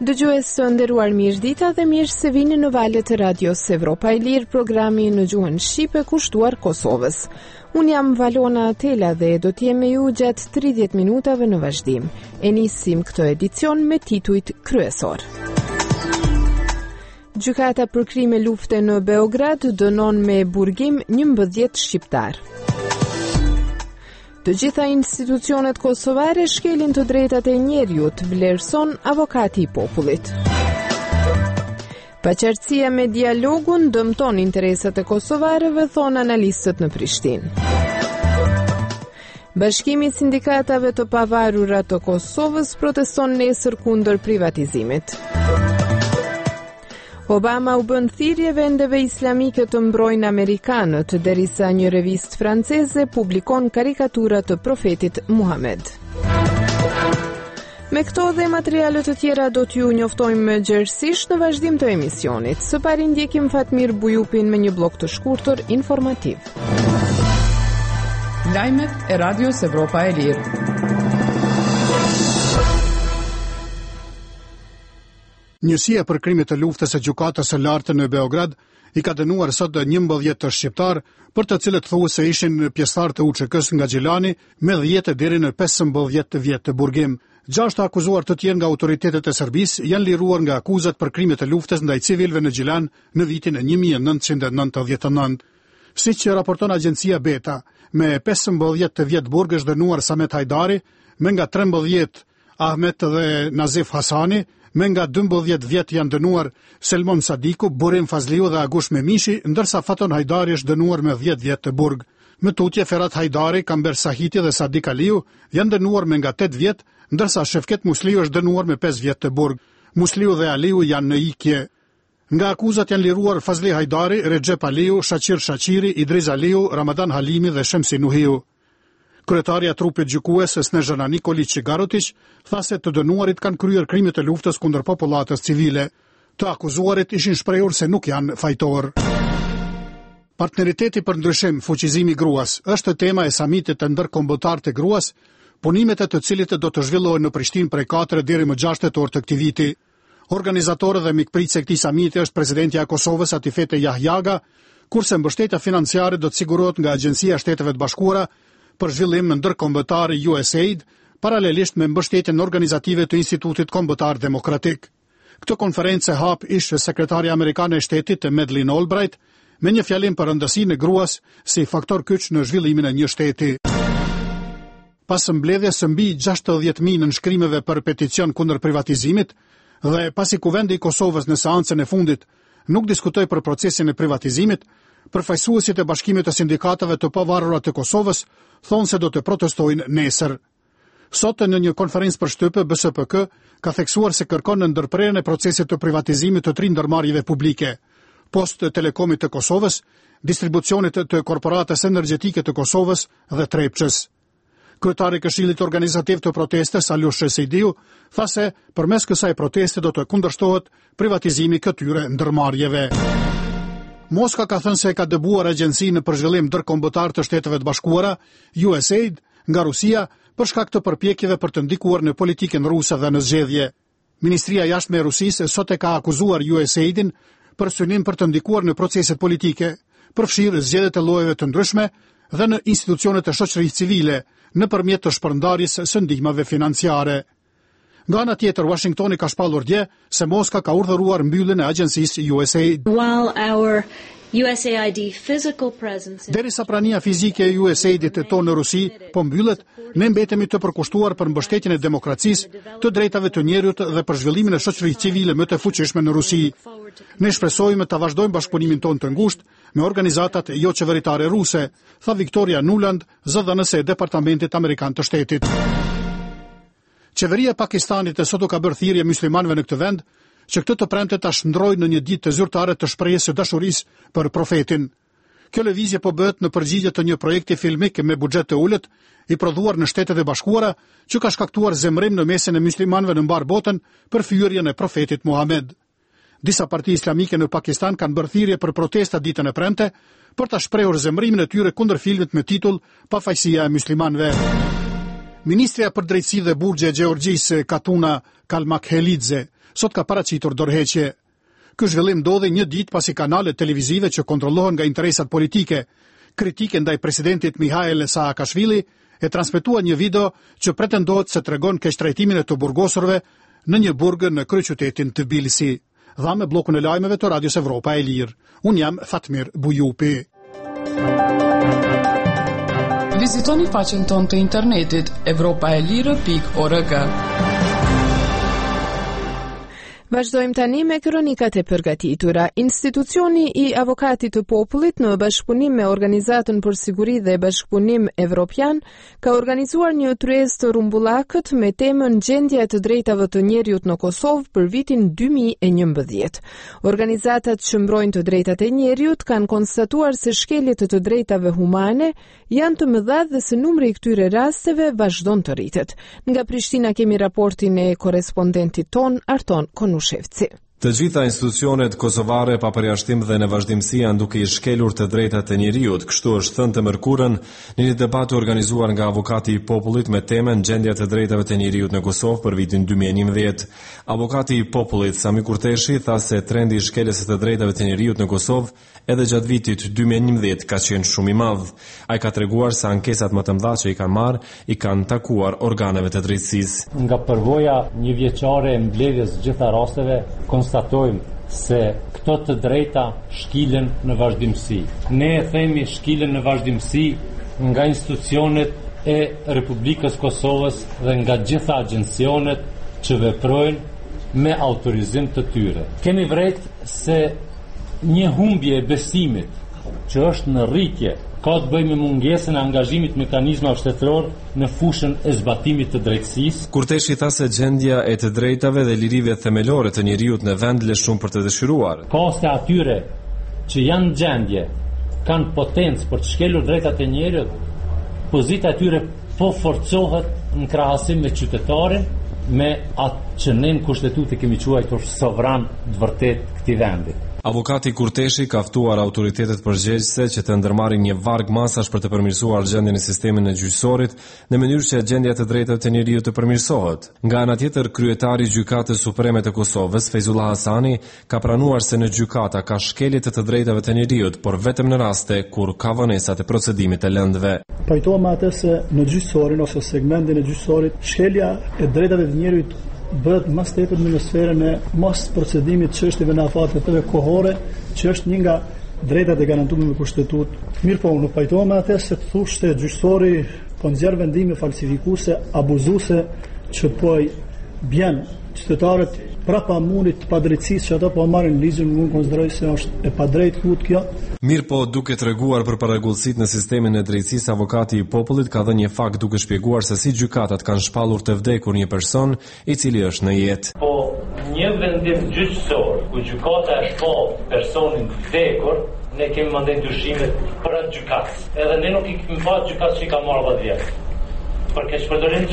Dëgjues të nderuar, mirëdita dhe mirë se vini në valët e radios Evropa e Lirë, programi në gjuhën shqipe kushtuar Kosovës. Unë jam Valona Atela dhe do t'jem me ju gjatë 30 minutave në vazhdim. E nisim këtë edicion me titujt kryesor. Gjykata për krime lufte në Beograd dënon me burgim 11 shqiptar. Të gjitha institucionet kosovare shkelin të drejtat e njeriut, vlerëson avokati i popullit. Paqartësia me dialogun dëmton interesat e kosovarëve, thon analistët në Prishtinë. Bashkimi i sindikatave të pavarura të Kosovës proteston nesër kundër privatizimit. Obama u bën thirrje vendeve islamike të mbrojnë amerikanët, derisa një revistë franceze publikon karikatura të profetit Muhammed. Me këto dhe materiale të tjera do t'ju njoftojmë gjerësisht në vazhdim të emisionit. Së pari ndjekim Fatmir Bujupin me një blok të shkurtër informativ. Lajmet e Radios Evropa e Lirë. Njësia për krimet e luftës së gjykatës së lartë në Beograd i ka dënuar sot 11 të shqiptar, për të cilët thuhet ishin pjesëtar të UÇK-s nga Xhilani, me 10 deri në 15 vjet të burgim. 6 akuzuar të tjerë nga autoritetet e Serbisë janë liruar nga akuzat për krimet e luftës ndaj civilëve në Gjilan në vitin 1999. Siç raporton agjencia Beta, me 15 vjet burg është dënuar Samet Hajdari, me nga 13 Ahmet dhe Nazif Hasani, me nga 12 vjet janë dënuar Selmon Sadiku, Burim Fazliu dhe Agush Memishi, ndërsa Faton Hajdari është dënuar me 10 vjet të burg. Më tutje Ferhat Hajdari, Kamber Sahiti dhe Sadik Aliu janë dënuar me nga 8 vjet, ndërsa Shefket Musliu është dënuar me 5 vjet të burg. Musliu dhe Aliu janë në ikje. Nga akuzat janë liruar Fazli Hajdari, Recep Aliu, Shaqir Shaqiri, Idriz Aliu, Ramadan Halimi dhe Shemsi Nuhiu. Kryetaria e trupit gjykues Snežana Nikolić Garotić tha se të dënuarit kanë kryer krime të luftës kundër popullatës civile. Të akuzuarit ishin shprehur se nuk janë fajtor. Partneriteti për ndryshim, fuqizimi i gruas, është tema e samitit të ndërkombëtar të gruas, punimet e të cilit do të zhvillohen në Prishtinë prej 4 deri më 6 tetor të këtij viti. Organizatorë dhe mikpritëse e këtij samiti është presidentja e Kosovës Atifete Jahjaga, kurse mbështetja financiare do të sigurohet nga Agjencia e Shteteve të Bashkuara për zhvillim ndërkombëtar USAID, paralelisht me mbështetjen organizative të Institutit Kombëtar Demokratik. Këtë konferencë hap ish sekretarja amerikane e shtetit Madeleine Albright, me një fjalim për rëndësinë e gruas si faktor kyç në zhvillimin e një shteti. Pas mbledhjes së mbi 60.000 nënshkrimeve për peticion kundër privatizimit dhe pasi Kuvendi i Kosovës në seancën e fundit nuk diskutoi për procesin e privatizimit, përfaqësuesit e Bashkimit të Sindikatave të Pavarura të Kosovës thonë se do të protestojnë nesër. Sot në një konferencë për shtypë, BSPK ka theksuar se kërkon në ndërprerjen e procesit të privatizimit të 3 ndërmarrjeve publike: Post Telekomit të Kosovës, distribucionit të korporatës energjetike të Kosovës dhe Trepçës. Kryetari i Këshillit Organizativ të Protestës, Alush Sejdiu, tha se përmes kësaj proteste do të kundërshtohet privatizimi këtyre ndërmarrjeve. Moska ka thënë se ka dëbuar agjencinë për zhvillim ndërkombëtar të Shteteve të Bashkuara, USAID, nga Rusia për shkak të përpjekjeve për të ndikuar në politikën ruse dhe në zgjedhje. Ministria e Jashtme e Rusisë sot e ka akuzuar USAID-in për synim për të ndikuar në proceset politike, përfshirë zgjedhjet e llojeve të ndryshme dhe në institucionet e shoqërisë civile, nëpërmjet të shpërndarjes së ndihmave financiare. Nga ana tjetër, Washingtoni ka shpallur dje se Moska ka urdhëruar mbylljen e agjencisë USAID. Derisa prania fizike e USAID-it tonë në Rusi po mbyllet, ne mbetemi të përkushtuar për mbështetjen e demokracisë, të drejtave të njerëzit dhe për zhvillimin e shoqërisë civile më të fuqishme në Rusi. Ne shpresojmë të vazhdojmë bashkëpunimin tonë të ngushtë me organizatat jo qeveritare ruse, tha Victoria Nuland, zëdhënëse e Departamentit Amerikan të Shtetit. Qeveria e Pakistanit sot u ka bërë thirrje muslimanëve në këtë vend që këtë të premte ta shndrojnë në një ditë të zyrtare të shprehjes së dashurisë për profetin. Kjo lëvizje po bëhet në përgjigje të një projekti filmik me buxhet të ulët i prodhuar në Shtetet e Bashkuara, që ka shkaktuar zemrim në mesin e muslimanëve në mbar botën për fyerjen e profetit Muhammed. Disa parti islamike në Pakistan kanë bërë thirrje për protesta ditën e premte për ta shprehur zemrimin e tyre kundër filmit me titull Pafajësia e muslimanëve. Ministrja për drejtësi dhe burgje e Gjeorgjisë Katuna Kalmakhelidze sot ka paraqitur dorëheqje. Ky zhvillim ndodhi një ditë pasi kanalet televizive që kontrollohen nga interesat politike kritike ndaj presidentit Mihail Saakashvili e transmetuan një video që pretendohet se tregon keqtrajtimin e të burgosurve në një burg në kryeqytetin Tbilisi. Dha me bllokun e lajmeve të Radios Evropa e Lirë. Unë jam Fatmir Bujupi. Vizitoni faqen tonë të internetit europaelire.org. Vazhdojmë tani me kronikat e përgatitura. Institucioni I Avokatit të Popullit në bashkëpunim me Organizatën për Siguri dhe Bashkëpunim Evropian ka organizuar një tryezë të rrumbullakët me temën Gjendja e të drejtave të njerëzit në Kosovë për vitin 2011. Organizatat që mbrojnë të drejtat e njerëzit kanë konstatuar se shkeljet të drejtave humane janë të mëdha dhe se numri I këtyre rasteve vazhdon të rritet. Nga Prishtina kemi raportin e korrespondentit ton Arton Konushevci. Të gjitha institucionet kosovare pa përjashtim dhe në vazhdimsi janë duke I shkelur të drejtat e njerëzit, kështu është thënë të mërkurën në një debat organizuar nga Avokati I Popullit me temën Gjendja të drejtave të njerëzit në Kosovë për vitin 2011. Avokati I Popullit Sami Kurteshi tha se trendi I shkeljes së të drejtave të njerëzit në Kosovë edhe gjatë vitit 2011 ka qenë shumë I madh. Ai ka treguar se ankesat më të mëdha që I kanë marrë I kanë takuar organeve të drejtësisë. Nga përvoja një vjeçare e mbledhjes gjitha rasteve, konstatojmë se këto të drejta shkilen në vazhdimsi. Ne e themi shkilen në vazhdimsi nga institucionet e Republikës Kosovës dhe nga gjitha agjencionet që veprojnë me autorizim të tyre. Kemi vërejt se një humbje e besimit që është në rritje ka të bëjë me mungesën e angazhimit mekanizmave shtetëror në fushën e zbatimit të drejtësisë. Kurteshi tha se gjendja e të drejtave dhe lirive themelore të njerëzit në vend lë shumë për të dëshiruar. Koste atyre që janë gjendje kanë potencë për të shkelur drejtat e njerëzit, pozita e tyre po forcohet në krahasim me qytetarin, me atë që ne në kushtetutë kemi quajtur sovran të vërtet këtij vendi. Avokati Kurteshi ka ftuar autoritetet përgjegjëse që të ndërmarrin një varg masash për të përmirësuar gjendjen e sistemit në gjyqësorit në mënyrë që gjendja e drejtave të njerëzit të përmirësohet. Nga ana tjetër, kryetari I Gjykatës Supreme të Kosovës, Fejzullah Hasani, ka pranuar se në gjykata ka shkelje të drejtave të njerëzit, por vetëm në raste kur ka vonesat e procedimit të lëndëve. Pajtohem atë se në gjyqësorin ose segmentin e gjyqësorit, shkelja e drejtave të njerëzit bëhet mas tepër në sferën e mos procedimit çështjeve në afateve kohore, që është një nga drejtat e garantuara me kushtetutë. Mirë po, unë pajtohem atë se thoshte gjyqësori po nxjerr vendime falsifikuese, abuzuese që po bjen qytetarët prapa mundit të padrejtësisë që ato po marrin ligjin, unë konsideroj se është e padrejtë fut kjo. Mirë po, duke treguar për paragullësit në sistemin e drejtësisë, avokati I Popullit ka dhënë një fakt duke shpjeguar se si gjykatat kanë shpallur të vdekur një person I cili është në jetë. Po, një vendim gjyqësor ku gjykata e shpall personin të vdekur, ne kemi mandej dyshimet për atë gjykatës. Edhe ne nuk I kemi pasur gjykatës që I ka marrë 10 vjet. Për keq përdorim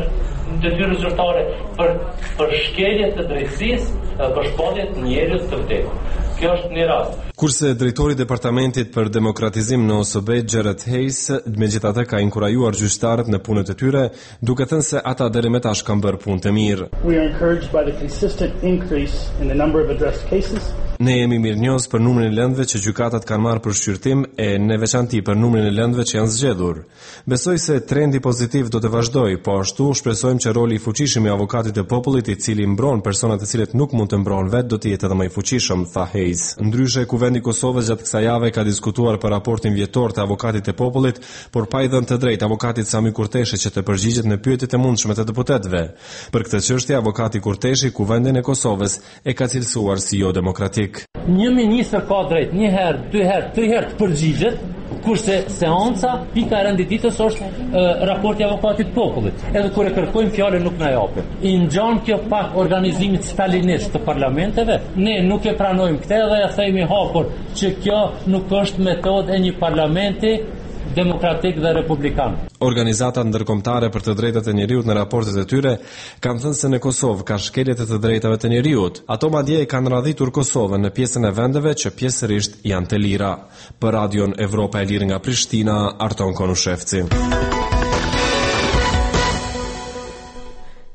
detyrë zyrtare për shkelje të drejtësisë dhe për shpallje të njerëzve të vdekur. Kjo është një rast. Kurse drejtori I Departamentit për Demokratizim në OSB, Gerrit Hayes, megjithatë ka inkurajuar gjyqtarët në punët e tyre, duke thënë se ata deri më tash kanë bërë punë të mirë. We are encouraged by the consistent increase in the number of addressed cases. Ne jemi mirënjohës për numrin e lëndëve që gjykatat kanë marrë për shqyrtim e në veçanti për numrin e lëndëve që janë zgjedhur. Besoj se trendi pozitiv do të vazhdojë, po ashtu shpresojmë që roli I fuqishëm I avokatit të popullit, I cili mbron persona të cilët nuk mund të mbrohen vetë, do të jetë edhe më I fuqishëm, tha Hayes. Ndryshe, Kuvendi I Kosovës gjatë kësaj jave ka diskutuar për raportin vjetor të avokatit të popullit, por pa I dhënë të drejtë avokatit Sami Kurteshi që të përgjigjet në pyetjet e mundshme të deputetëve. Për këtë çështje, avokati Kurteshi Kuvendin e Kosovës e ka cilësuar si jo demokratik. Një ministër ka drejt 1 herë, 2 herë, 3 herë të përgjigjet, kurse seanca pika e rendititës është raporti I avokatit popullit. Edhe kur e kërkojmë fjalën nuk na japin. I ngjan kjo pak organizimit stalinist të parlamenteve. Ne nuk e pranojmë këtë dhe ja themi hapur që kjo nuk është metodë e një parlamenti demokratik dhe republikan. Organizatat ndërkombëtare për të drejtat e njerëzit në raportet e tyre kanë thënë se në Kosovë ka shkelje të drejtave të njerëzit. Ato madje kanë radhitur Kosovën në pjesën e vendeve që pjesërisht janë të lira. Për Radion Evropa e Lirë nga Prishtina, Arton Konushevci.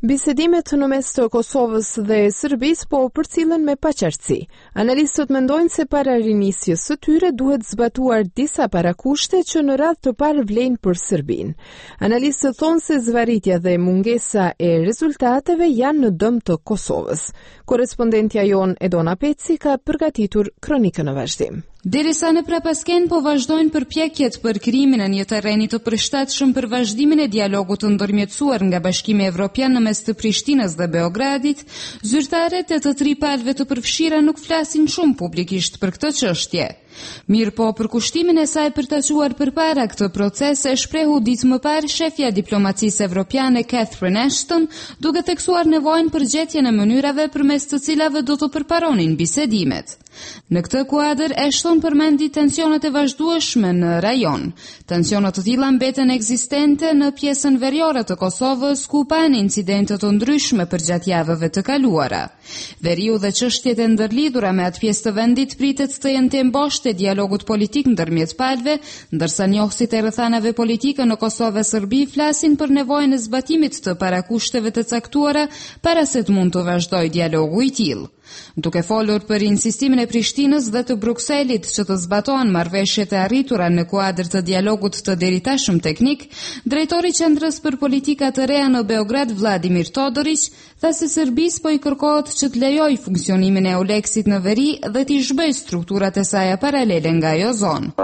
Bisedimet në mes të Kosovës dhe Serbisë po përcillen me paqartësi. Analistët mendojnë se para rinisjes së tyre duhet zbatuar disa parakushte që në radhë të parë vlen për Serbinë. Analistët thonë se zvarritja dhe mungesa e rezultateve janë në dëm të Kosovës. Korrespondentja jon Edona Peci ka përgatitur kronikën në vazhdim. Derisa në Prapasken po vazhdojnë përpjekjet për krimin në një terreni të përshtatshëm për vazhdimin e dialogut të ndërmjetësuar nga Bashkimi Evropian në mes të Prishtinës dhe Beogradit, zyrtarët e të tri palëve të përfshira nuk flasin shumë publikisht për këtë çështje. Mirë po, për kushtimin e saj për të quar përpara këtë proces e shprehu ditë më parë shefja diplomacisë evropiane Catherine Ashton, duke theksuar nevojën për gjetjen e mënyrave përmes të cilave do të përparonin bisedimet. Në këtë kuadër, Ashton përmendi tensionet e vazhdueshme në rajon. Tensionet të tilla mbeten ekzistente në pjesën veriore të Kosovës, ku pan incidente të ndryshme përgjatë javëve të kaluara. Veriu dhe çështjet e ndërlidhura me atë pjesë të vendit pritet të jenë temë boshte e dialogut politik ndërmjet palëve, ndërsa njohësit e rrethanave politike në Kosovë e Serbi flasin për nevojën e zbatimit të parakushteve të caktuara para se të mund të vazhdojë dialogu i tillë. Duke folur për insistimin e Prishtinës dhe të Brukselit që të zbatohen marrëveshjet e arritura në kuadër të dialogut të deritashëm teknik, drejtori i Qendrës për Politika të Reja në Beograd, Vladimir Todorić, tha se Serbisë po i kërkohet që të lejojë funksionimin e Euleksit në veri dhe të zhbëjë strukturat e saj paralele nga ajo zonë.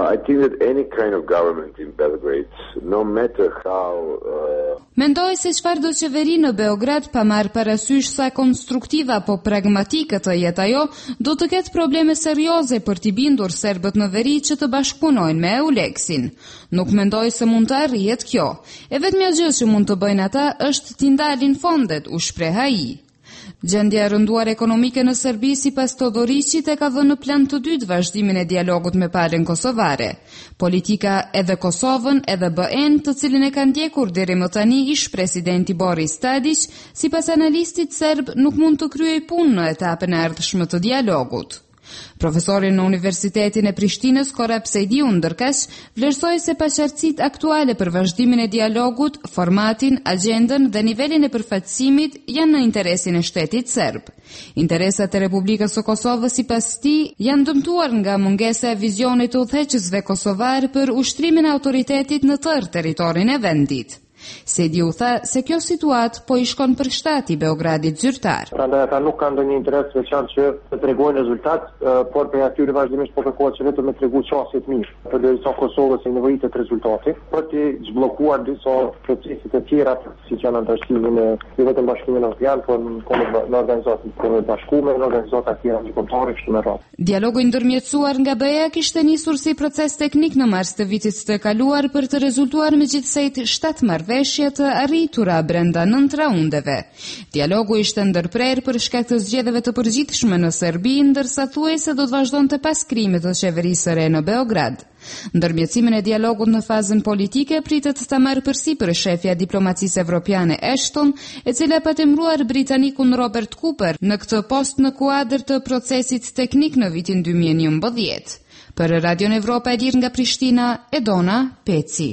Mendoj se çfarë do qeveri në Beograd pa marrë parasysh sa konstruktive apo pragmatike të jetë ajo, do të ketë probleme serioze për t'i bindur serbët në veri që të bashkëpunojnë me Euleksin. Nuk mendoj se mund të arrihet kjo. E vetmja gjë që mund të bëjnë ata është t'i ndalin fondet, u shpreh ai. Gjendja e rënduar ekonomike në Serbi sipas Todorićit e ka dhënë në plan të dytë vazhdimin e dialogut me palën kosovare. Politika edhe Kosovën edhe BE-n, të cilin e ka ndjekur deri më tani ish presidenti Boris Tadić, sipas analistit serb nuk mund të kryejë punë në etapën e ardhshme të dialogut. Profesori në Universitetin e Prishtinës, Korab Sejdiu, ndërkësh, vlerësoi se paqartësitë aktuale për vazhdimin e dialogut, formatin, agjendën dhe nivelin e përfaqësimit janë në interesin e shtetit serb. Interesat e Republikës së Kosovës sipas tij janë dëmtuar nga mungesa e vizionit të udhëheqësve kosovar për ushtrimin e autoritetit në tërë territorin e vendit. Sejdiu tha se kjo situatë po i shkon për shtati Beogradit zyrtar. Prandaj ata nuk kanë ndonjë interes veçantë që të tregojnë rezultat, por për atyre vazhdimisht po kërkohet që vetëm me tregu çështje të mirë. Përderisa Kosovës i nevojit rezultati, për të zhbllokuar disa procese të tjera, siç janë antarësimin e vetëm Bashkimit Evropian, por në organizatat e bashkuara, në organizata të tjera ndërkombëtare kështu me radhë. Dialogu i ndërmjetësuar nga BE kishte nisur si proces teknik në mars të vitit të kaluar për të rezultuar me gjithsejt 7 marrëveshje të arritura brenda 9 raundeve. Dialogu ishte ndërprer për shkak të zgjedhjeve të përgjithshme në Serbi, ndërsa thuajse do të vazhdonte pas krimit të qeverisë së re në Beograd. Ndërmjetësimin e dialogut në fazën politike pritet të marrë përsipër shefja diplomacisë evropiane Ashton, e cila pa temruar britanikun Robert Cooper në këtë post në kuadër të procesit teknik në vitin 2011. Për Radion Evropa e Lirë nga Prishtina, Edona Peci.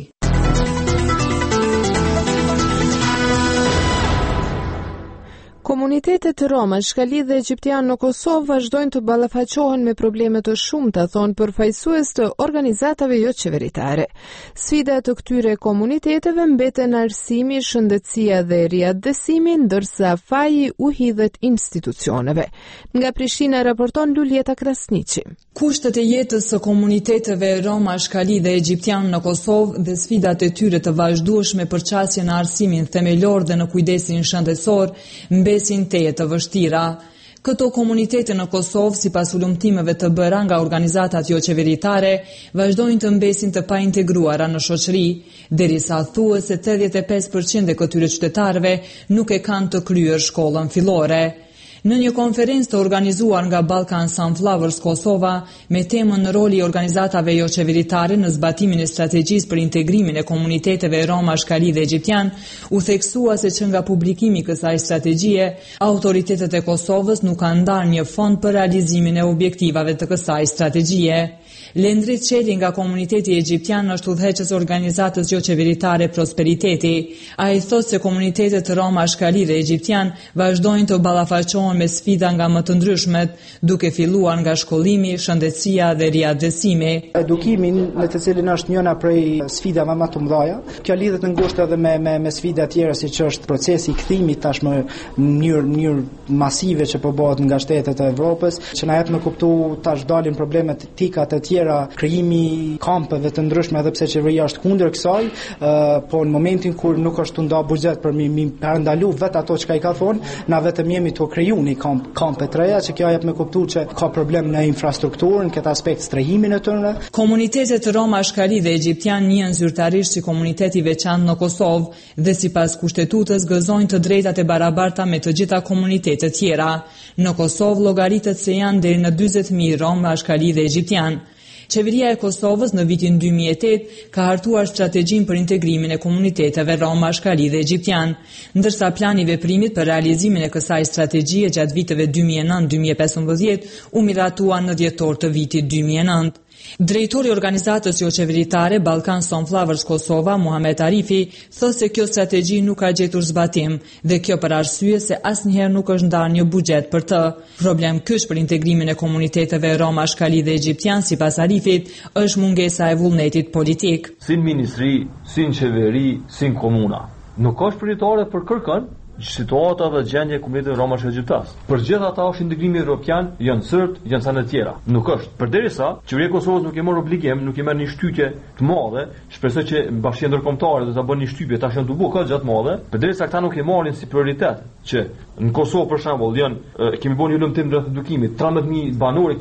Komunitetet roma, shkali dhe egjiptian në Kosovë vazhdojnë të ballafaqohen me probleme të shumta, thonë përfaqësues të organizatave jo qeveritare. Sfida të këtyre komuniteteve mbeten arsimi, shëndetësia dhe riaddësimi, ndërsa faji u hidhet institucioneve. Nga Prishtina raporton Luljeta Krasniqi. Kushtet e jetës së komuniteteve roma, shkali dhe egjiptian në Kosovë dhe sfidat e tyre të vazhdueshme për qasjen e arsimin themelor dhe në kujdesin shëndetësor mbesin teje të vështira. Këto komunitete në Kosovë, sipas ulëmtimeve të bëra nga organizatat jo qeveritare, vazhdojnë të mbesin të paintegruara në shoqëri, derisa thuhet se 85% e këtyre qytetarëve nuk e kanë të kryer shkollën fillore. Në një konferencë të organizuar nga Balkan Sunflowers Kosova me temën roli i organizatave jo qeveritare në zbatimin e strategjisë për integrimin e komuniteteve roma, shkali dhe egjiptian, u theksua se që nga publikimi i kësaj strategjie, autoritetet e Kosovës nuk kanë ndarë një fond për realizimin e objektivave të kësaj strategjie. Lendrit Çeli nga komuniteti egjiptian është udhëheqës organizatës jo qeveritare Prosperiteti. Ai thotë se komunitetet roma, shkali dhe egjiptian vazhdojnë të ballafaqohen me sfida nga më të ndryshmet, duke filluar nga shkollimi, shëndetësia dhe riadresimi. Edukimin, në të cilin është njëna prej sfidave më të mëdha. Kjo lidhet në ngushtë edhe me sfida tjera, siç është procesi i kthimit tashmë në mënyrë masive që po bëhet nga shtetet e Evropës, që na jep me kuptu tash dalin problematika të tjera, krijimi kampeve të ndryshme, edhe pse qeveria është kundër kësaj, po në momentin kur nuk është nda buxhet për mi parandalu vetë ato çka i ka thonë, na vetëm jemi të kriju një kampe të reja, që kjo jep me kuptu që ka problem në infrastrukturën, këtë aspekt strehimin e tyre. Komunitetet roma, shkali dhe egjiptian njihen zyrtarisht si komuniteti i veçantë në Kosovë dhe sipas kushtetutës gëzojnë të drejtat e barabarta me të gjitha komunitetet tjera. Në Kosovë llogaritet se janë deri në 40.000 roma, shkali dhe egjiptian. Qeveria e Kosovës në vitin 2008 ka hartuar strategjinë për integrimin e komuniteteve roma, shkali dhe egjiptian, ndërsa plani i veprimit për realizimin e kësaj strategjie gjatë viteve 2009-2015 u miratua në dhjetor të vitit 2009. Drejtori i organizatës jo qeveritare Balkan Sunflowers Kosova, Muhamet Arifi, thotë se kjo strategji nuk ka gjetur zbatim dhe kjo për arsye se asnjëherë nuk është ndarë një buxhet për të. Problem kyç për integrimin e komuniteteve roma, shkali dhe egjiptian, sipas Arifit, është mungesa e vullnetit politik. Si ministri, si qeveri, si komuna. Nuk është prioritare për kërkën situata dhe gjendje e komunitetit roma dhe egjiptas. Për gjithë ata është integrimi evropian, janë sërt, janë sa në tjera. Nuk është. Përderisa qeveria e Kosovës nuk e mor obligim, nuk e merr një shtytje të madhe, shpresoj që Bashkia Ndërkombëtare do ta bëjë një shtypje tash janë dubu ka gjatë madhe, përderisa ata nuk e marrin si prioritet që në Kosovë për shembull kemi bën një lëmtim rreth edukimit, 13.000 banorë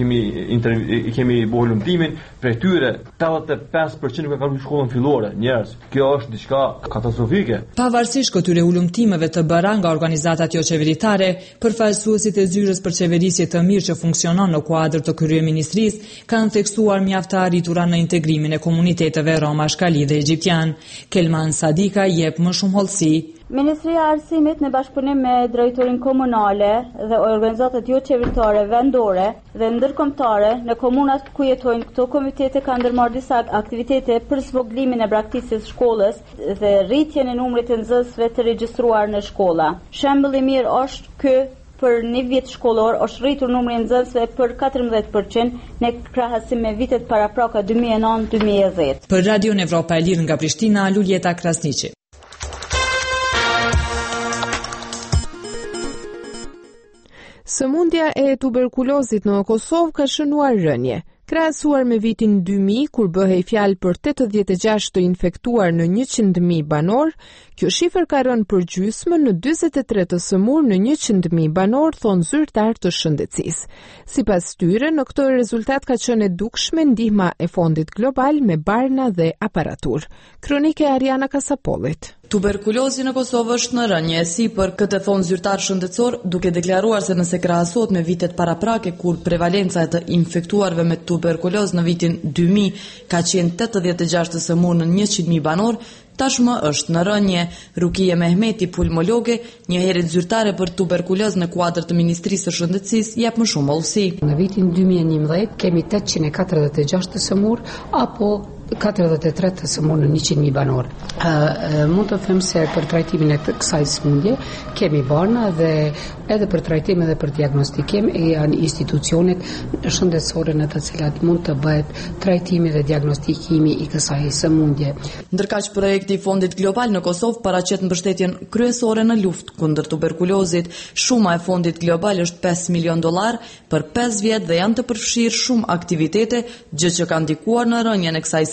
kemi bërë lëmtimin, prej tyre 85% nuk e kanë shkollën fillore, njerëz. Kjo është diçka katastrofike. Pavarësisht këtyre ulëmtimeve të bëra nga organizatat jo qeveritare, përfaqësuesit e zyrës për qeverisje të mirë që funksionon në kuadër të kryeministrisë kanë theksuar mjaft të arritura në integrimin e komuniteteve roma, shkali dhe egjiptian. Kelman Sadika jep më shumë hollësi. Ministria e Arsimit në bashkëpunim me drejtorin komunale dhe organizatat jo qeveritare vendore dhe ndërkombëtare në komunat ku jetojnë këto komitete kanë ndërmarrë disa aktivitete për zvogëlimin e braktisjes shkollës dhe rritjen e numrit të nxënësve të regjistruar në shkolla. Shembull i mirë është ky për një vit shkollor është rritur numri i nxënësve për 14% në krahasim me vitet parapraka 2009-2010. Për Radion Evropa e Lirë nga Prishtina, Luljeta Krasniqi. Sëmundja e tuberkulozit në Kosovë ka shënuar rënje. Krahasuar me vitin 2000, kur bëhej fjalë për 86 të infektuar në 100.000 banor, kjo shifër ka rënë për gjysmë në 43 të sëmur në 100.000 banor, thonë zyrtar të shëndetësisë. Sipas tyre, në këtë rezultat ka qenë e dukshme ndihma e Fondit Global me barna dhe aparatur. Kronike Ariana Kasapollit. Tuberkulozi në Kosovë është në rënje, si për këtë thonë zyrtar shëndetësor, duke deklaruar se nëse krahasohet me vitet paraprake kur prevalenca e të infektuarve me tuberkuloz në vitin 2000 ka qenë 86 të sëmur në 100.000 banor, tashmë është në rënje. Rukia Mehmeti, pulmologe, një herët zyrtare për tuberkuloz në kuadër të Ministrisë së Shëndetësisë, jep më shumë hollësi. Në vitin 2011 kemi 846 të sëmur apo 43 të sëmur në 100.000 banor. Mund të them se për trajtimin e kësaj sëmundje kemi barna dhe edhe për trajtim edhe për diagnostikim janë institucionet shëndetësore në të cilat mund të bëhet trajtimi dhe diagnostikimi i kësaj sëmundje. Ndërkaq projekti i Fondit Global në Kosovë paraqet mbështetjen kryesore në luftë kundër tuberkulozit. Shuma e Fondit Global është $5 milion për 5 vjet dhe janë të përfshirë shumë aktivitete, gjë që ka ndikuar në rënjen e kësaj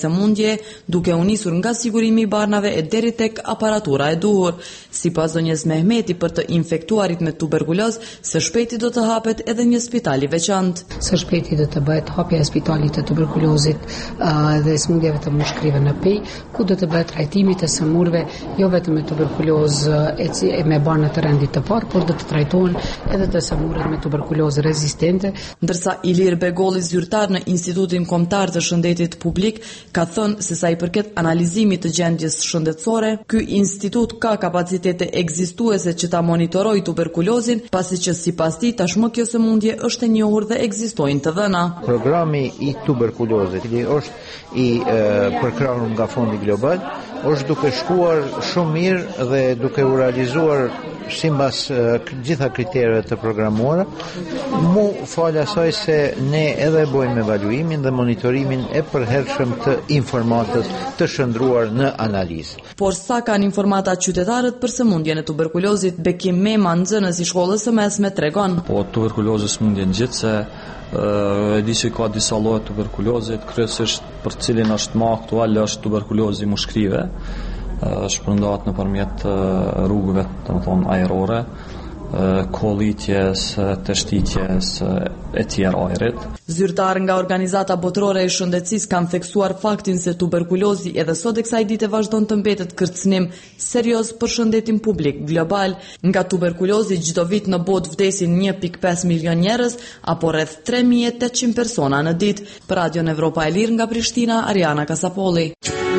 sëmundje, duke u nisur nga sigurimi i barnave e deri tek aparatura e duhur. Sipas zonjës Mehmeti, për të infektuarit me tuberkulozë, së shpejti do të hapet edhe një spital i veçantë. Së shpejti do të bëhet hapja e spitalit të tuberkulozit dhe sëmundjeve të mushkrive në pej, ku do të bëhet trajtimi të sëmurëve jo vetëm me tuberkulozë me barna të rendit të parë, por do të trajtohen edhe të sëmurët me tuberkulozë rezistente. Ndërsa Ilir Begolli, zyrtar në Institutin Kombëtar të Shëndetit Publik, ka thënë se sa i përket analizimit të gjendjes shëndetësore, ky institut ka kapacitete ekzistuese që ta monitorojë tuberkulozin, pasi që sipas tij tashmë kjo sëmundje është e njohur dhe ekzistojnë të dhëna. Programi i tuberkulozit, i është i përkrahur nga Fondi Global, është duke shkuar shumë mirë dhe duke u realizuar sipas gjitha kritereve të programuara. Mu fal asaj se ne edhe bëjmë evaluimin dhe monitorimin e përhershëm të informatës të shndruar në analizë. Por sa kanë informatat qytetarët për sëmundjen e tuberkulozit, Bekim Mema, nxënës i shkollës së mesme, tregon. Po tuberkulozë sëmundje ngjitse, e di që ka disa lloje tuberkulozit, kryesisht për cilin është më aktual është tuberkulozi mushkrive, shpërndahet nëpërmjet rrugëve, domethënë ajrore, kollitjes, të shtitjes e tjerë ajrit. Zyrtar nga Organizata Botërore e Shëndetësisë kanë theksuar faktin se tuberkulozi edhe sot e kësaj dite vazhdon të mbetet kërcënim serioz për shëndetin publik global. Nga tuberkulozi çdo vit në botë vdesin 1.5 milion njerëz apo rreth 3800 persona në ditë. Për Radion Evropa e Lirë nga Prishtina, Ariana Kasapolli.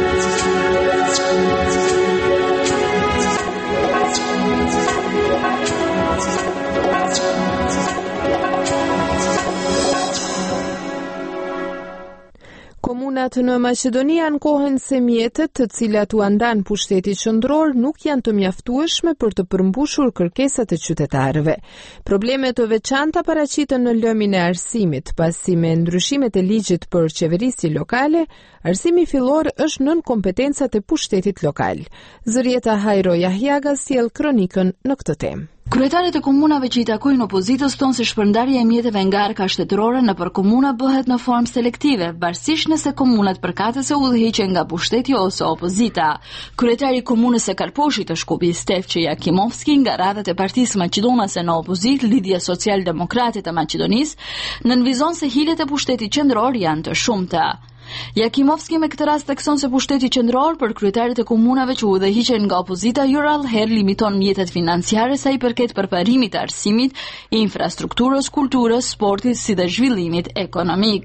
Komunat në Maqedoni ankohen se mjetet të cilat u ndan pushtetit qendror nuk janë të mjaftueshme për të përmbushur kërkesat e qytetarëve. Problemet të veçanta paraqiten në lëmin e arsimit, pasi me ndryshimet e ligjit për qeverisje lokale, arsimi fillor është nën kompetencat e pushtetit lokal. Zërieta Hajro Jahjaga sjell kronikën në këtë temë. Kryetarët e komunave që i takojnë opozitës thonë se shpërndarja e mjeteve nga arka shtetërore nëpër komuna bëhet në formë selektive, varësisht nëse komunat përkatëse udhëhiqen nga pushteti ose opozita. Kryetari i komunës së Karposhit të Shkupi, Stefçe Jakimovski, nga radhët e Partisë Maqedonase në opozit, Lidhja Social-Demokrate të Maqedonisë, nënvizon se hilet e pushtetit qendror janë të shumta. Jakimovski me këtë rast thekson se pushteti qendror për kryetarit e komunave që udhëhiqen nga opozita rallëherë limiton mjetet financiare sa i përket përparimit të arsimit, infrastrukturës, kulturës, sportit si dhe zhvillimit ekonomik.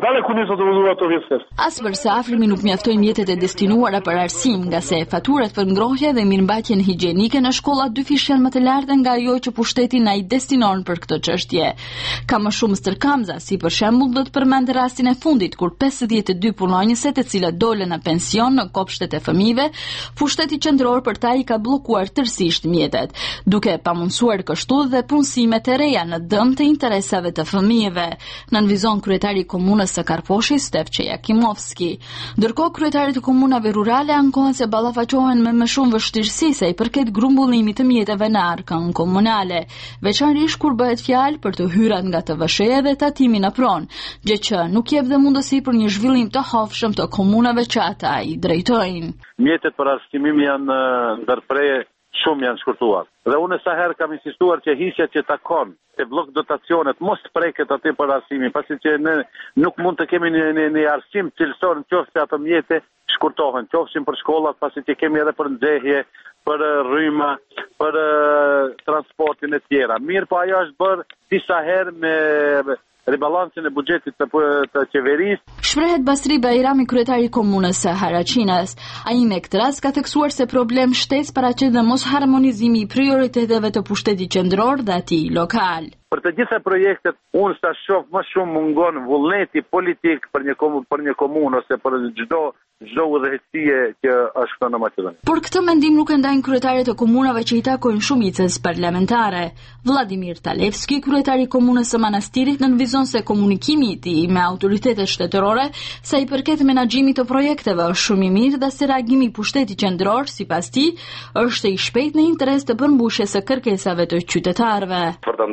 As për sa afrimi nuk mjaftojnë mjetet e destinuara për arsim, nga se faturat për ngrohje dhe mirëmbajtjen higjienike në shkollat dyfish janë më të larta nga ajo që pushteti na i destinon për këtë çështje. Ka më shumë stërkamza, si për shembull do të përmend rastin e fundit kur 52 punonjëse të cilët dolën në pension në kopshtet e fëmijëve, pushteti qendror për ta i ka bllokuar tërësisht mjetet, duke pamundsuar kështu dhe punësime të reja në dëm të interesave të fëmijëve, nënvizon kryetari i komunës së Karposhi, Stefçe Jakimovski. Ndërkohë kryetarit e komunave rurale ankohen se ballafaqohen me më shumë vështirësi sa i përket grumbullimit të mjeteve në arkën komunale, veçanërisht kur bëhet fjalë për të hyrat nga TVSH-ja dhe tatimin në pronë, gjë që nuk jep dhe mundësi për një zhvillim të hofshëm të komunave që ata i drejtojnë. Mjetet për arsimim janë ndërprerje shumë janë shkurtuar. Dhe unë sa herë kam insistuar që hiqja që takon te blok dotacionet mos preket aty për arsimin, pasi që ne nuk mund të kemi një arsim cilësor nëse ato mjete shkurtohen, qofshin për shkollat, pasi që kemi edhe për nxehje, për rryma, për transportin e tjera. Mirë, po ajo është bërë disa herë me ribalancin e buxhetit të qeverisë. Shprehet Basri Bajrami, kryetari i komunës së Haraqinas. Ai me këtë rast ka theksuar se problem shtesë paraqet dhe mos harmonizimi i prioriteteve të pushtetit qendror dhe atij lokal. Për të gjitha projektet, unë sa shoh më shumë mungon vullneti politik për një komunë ose për çdo udhëheqësie që është këtu në Maqedoni. Por këtë mendim nuk e ndajnë kryetarët e komunave që i takojnë shumicës parlamentare. Vladimir Talevski, kryetari i komunës së Manastirit, nënvizon se komunikimi i tij me autoritetet shtetërore sa i përket menaxhimit të projekteve është shumë i mirë dhe se reagimi i pushtetit qendror, sipas tij, është i shpejtë në interes të përmbushjes së kërkesave të qytetarëve.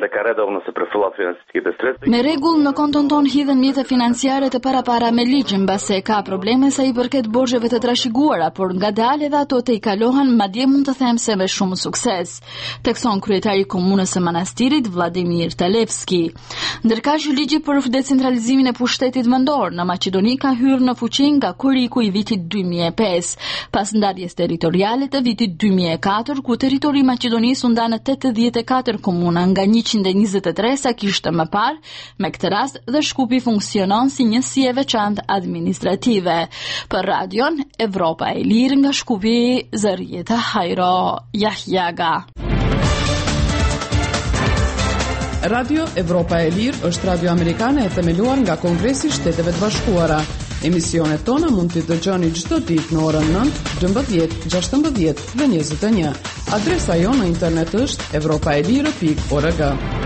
nëse për fillat financistike të tretë. Me rregull, në konton ton hidhen mjete financiare të para me ligj, mbase ka probleme sa i përket borxheve të trashëguara, por ngadalë edhe ato të i kalohen, madje mund të them se me shumë sukses, thekson kryetari i komunës së Manastirit Vladimir Talevski. Ndërkaq ligji për decentralizimin e pushtetit vendor në Maqedoni ka hyrë në fuqi nga kuriku i vitit 2005, pas ndarjes territoriale të vitit 2004, ku territori i Maqedonisë u nda në 84 komuna nga 123 sa kishte më parë. Me këtë rast dhe Shkupi funksionon si njësi e veçantë administrative. Për radion Evropa e Lirë nga Shkupi, Zërjeta Hajro Jahjaga. Radio Evropa e Lirë është radio amerikane e themeluar nga Kongresi i Shteteve të Bashkuara. Emisionet tona mund t'i dëgjoni çdo ditë në orën 9, 12, 16 dhe 21. Adresa jonë në internet është europaelire.org.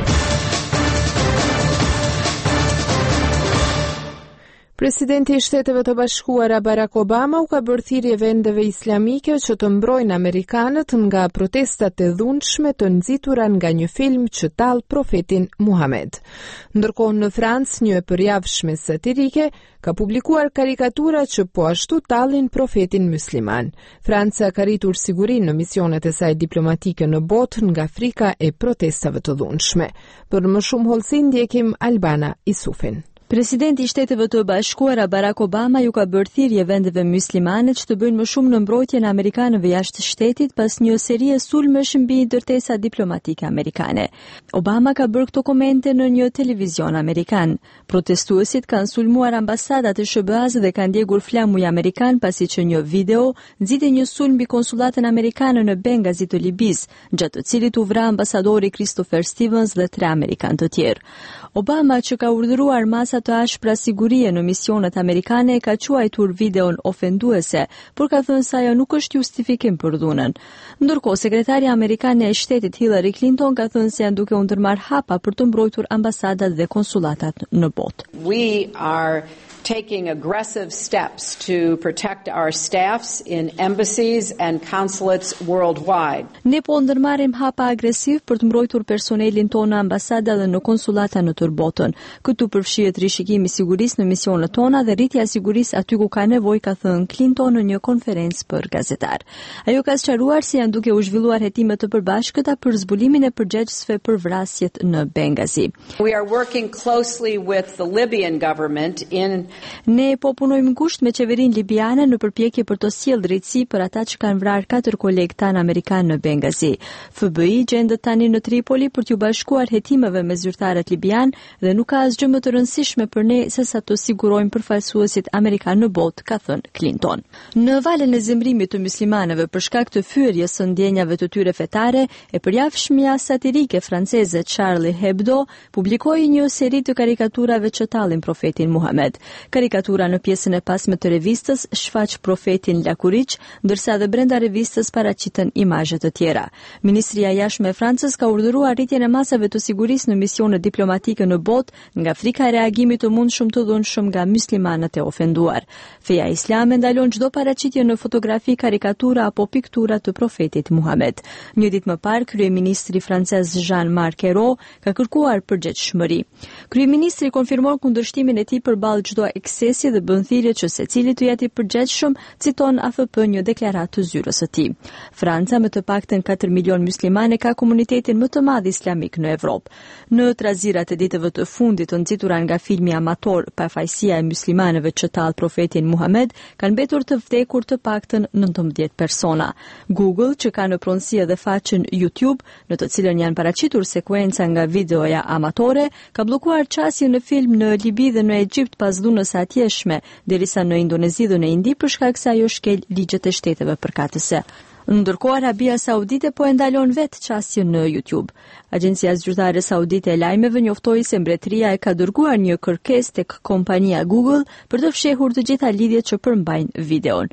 Presidenti i Shteteve të Bashkuara Barack Obama u ka bërë thirrje vendeve islamike që të mbrojnë amerikanët nga protestat e dhunshme të nxitura nga një film që tall profetin Muhammed. Ndërkohë në Francë, një përjavshme satirike ka publikuar karikatura që po ashtu tallin profetin musliman. Franca ka rritur sigurinë në misionet e saj diplomatike në botë nga frika e protestave të dhunshme. Për më shumë hollësi ndjekim Albana Isufin. Presidenti i Shteteve të Bashkuara Barack Obama ju ka bërë thirrje vendeve muslimane që të bëjnë më shumë në mbrojtjen e amerikanëve jashtë shtetit pas një serie sulmesh mbi ndërtesa diplomatike amerikane. Obama ka bërë këto komente në një televizion amerikan. Protestuesit kanë sulmuar ambasadat e SBA-s dhe kanë ndjekur flamuj amerikan pasi që një video nxiti një sulm mbi konsullatën amerikane në Bengazi të Libis, gjatë të cilit u vra ambasadori Christopher Stevens dhe 3 amerikanë të tjerë. Obama, që ka urdhëruar masa të ashpra sigurie në misionet amerikane, ka quajtur videon ofenduese, por ka thënë se ajo nuk është justifikim për dhunën. Ndërkohë, sekretarja amerikane e shtetit Hillary Clinton ka thënë se janë duke u ndërmarr hapa për të mbrojtur ambasadat dhe konsulatat në botë. We are taking aggressive steps to protect our staffs in embassies and consulates worldwide. Ne po ndërmarrim hapa agresiv për të mbrojtur personelin tonë në ambasada dhe në konsulata në tërë botën. Këtu përfshihet rishikimi i sigurisë në misionet tona dhe rritja e sigurisë aty ku ka nevojë, ka thënë Clinton në një konferencë për gazetar. Ajo ka sqaruar se janë duke u zhvilluar hetime të përbashkëta për zbulimin e përgjegjësve për vrasjet në Bengazi. We are working closely with the Libyan government in Ne po punojmë ngushtë me qeverinë libiane në përpjekje për të sjellë drejtësi për ata që kanë vrarë 4 kolegë tanë amerikanë në Bengazi. FBI gjendet tani në Tripoli për t'u bashkuar hetimeve me zyrtarët libian dhe nuk ka asgjë më të rëndësishme për ne se sa të sigurojmë përfaqësuesit amerikanë në botë, ka thënë Clinton. Në valën e zemrimit të muslimanëve për shkak të fyerjes së ndjenjave të tyre fetare, e përjavshmja satirike franceze Charlie Hebdo publikoi një seri të karikaturave që tallin profetin Muhammed. Karikatura në pjesën e pasme të revistës shfaq profetin lakuriq, ndërsa dhe brenda revistës paraqiten imazhe të tjera. Ministria e Jashtme e Francës ka urdhëruar rritjen e masave të sigurisë në misionet diplomatike në botë nga frika e reagimit të mundshëm të dhunshëm nga muslimanët e ofenduar. Feja islame ndalon çdo paraqitje në fotografi, karikatura apo piktura të profetit Muhammed. Një ditë më parë, kryeministri francez Jean-Marc Ayrault ka kërkuar përgjegjësimë. Kryeministri konfirmon kundërshtimin e tij përballë çdo eksesi dhe bën thirrje që secili të jetë i përgjegjshëm, citon AFP një deklaratë të zyrës së tij. Franca me të paktën 4 milion muslimane ka komunitetin më të madh islamik në Evropë. Në trazirat e ditëve të fundit të nxitura nga filmi amator Pafajësia e muslimanëve që tall profetin Muhammed, kanë mbetur të vdekur të paktën 19 persona. Google, që ka në pronësi edhe faqen YouTube, në të cilën janë paraqitur sekuenca nga videoja amatore, ka bllokuar qasjen në film në Libi dhe në Egjipt pas dhunës së atjeshme, derisa në Indonezi dhe në Indi për shkak se ajo shkel ligjet e shteteve përkatëse. Ndërkohë, Arabia Saudite po e ndalon vetë qasjen në YouTube. Agjencia Zyrtare Saudite e Lajmeve njoftoi se mbretëria e ka dërguar një kërkesë tek kompania Google për të fshehur të gjitha lidhjet që përmbajnë videon.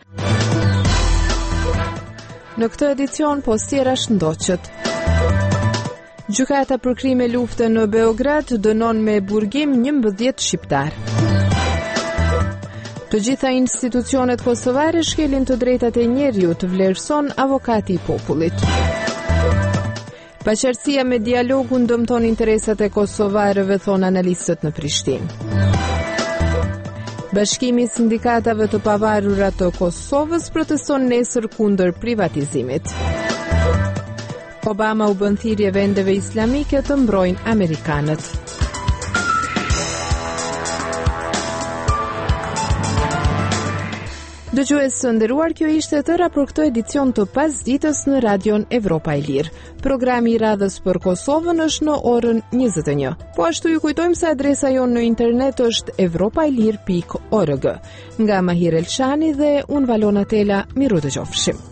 Në këtë edicion postiera shëndoqët. Gjykata për krime lufte në Beograd dënon me burgim 11 shqiptar. Të gjitha institucionet kosovare shkelin të drejtat e njeriut, vlerëson avokati i popullit. Paqartësia me dialogun dëmton interesat e kosovarëve, thon analistët në Prishtinë. Bashkimi i sindikatave të pavarura të Kosovës proteston nesër kundër privatizimit. Obama u bën thirrje vendeve islamike të mbrojnë amerikanët. Dëgjues së nderuar, kjo ishte tëra për këtë edicion të pasditës në Radion Evropa e Lirë. Programi i radhës për Kosovën është në orën 21. Po ashtu ju kujtojmë se adresa jonë në internet është evropaelir.org. Nga Mahir Elshani dhe unë Valona Tela, miru dëgjofshim.